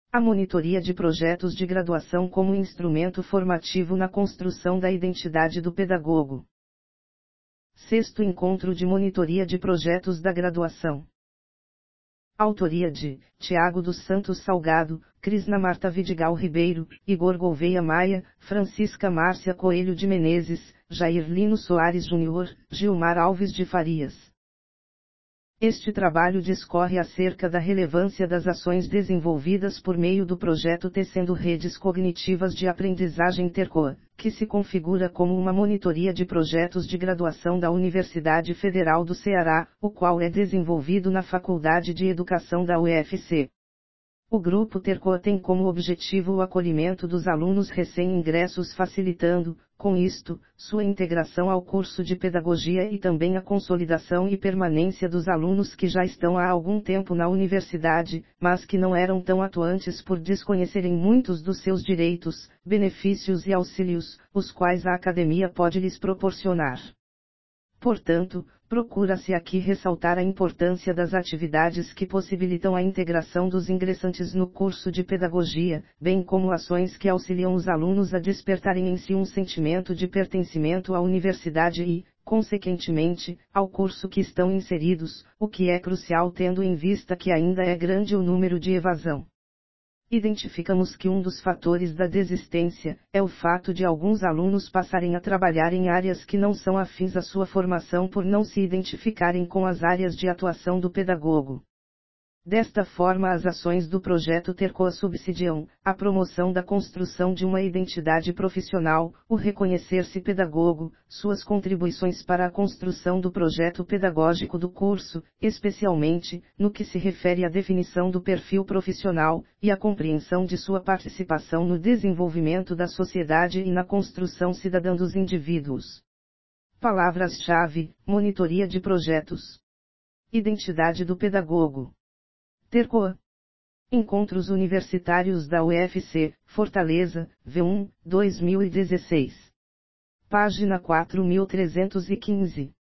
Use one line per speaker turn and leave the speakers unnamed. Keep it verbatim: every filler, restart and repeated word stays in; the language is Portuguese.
A monitoria de projetos de graduação como instrumento formativo na construção da identidade do pedagogo. Sexto Encontro de Monitoria de Projetos da Graduação. Autoria de Tiago dos Santos Salgado, Crisna Marta Vidigal Ribeiro, Igor Gouveia Maia, Francisca Márcia Coelho de Menezes, Jair Lino Soares Júnior, Gilmar Alves de Farias. Este trabalho discorre acerca da relevância das ações desenvolvidas por meio do projeto Tecendo Redes Cognitivas de Aprendizagem TERCOA, que se configura como uma monitoria de projetos de graduação da Universidade Federal do Ceará, o qual é desenvolvido na Faculdade de Educação da U F C. O Grupo TERCOA tem como objetivo o acolhimento dos alunos recém-ingressos, facilitando, com isto, sua integração ao curso de pedagogia e também a consolidação e permanência dos alunos que já estão há algum tempo na universidade, mas que não eram tão atuantes por desconhecerem muitos dos seus direitos, benefícios e auxílios, os quais a academia pode lhes proporcionar. Portanto, procura-se aqui ressaltar a importância das atividades que possibilitam a integração dos ingressantes no curso de pedagogia, bem como ações que auxiliam os alunos a despertarem em si um sentimento de pertencimento à universidade e, consequentemente, ao curso que estão inseridos, o que é crucial tendo em vista que ainda é grande o número de evasão. Identificamos que um dos fatores da desistência é o fato de alguns alunos passarem a trabalhar em áreas que não são afins à sua formação por não se identificarem com as áreas de atuação do pedagogo. Desta forma, as ações do projeto TERCOA subsidiam a promoção da construção de uma identidade profissional, o reconhecer-se pedagogo, suas contribuições para a construção do projeto pedagógico do curso, especialmente no que se refere à definição do perfil profissional e a compreensão de sua participação no desenvolvimento da sociedade e na construção cidadã dos indivíduos. Palavras-chave: monitoria de projetos, identidade do pedagogo. TERCOA. Encontros Universitários da U F C, Fortaleza, V um, dois mil e dezesseis. Página quatro mil trezentos e quinze.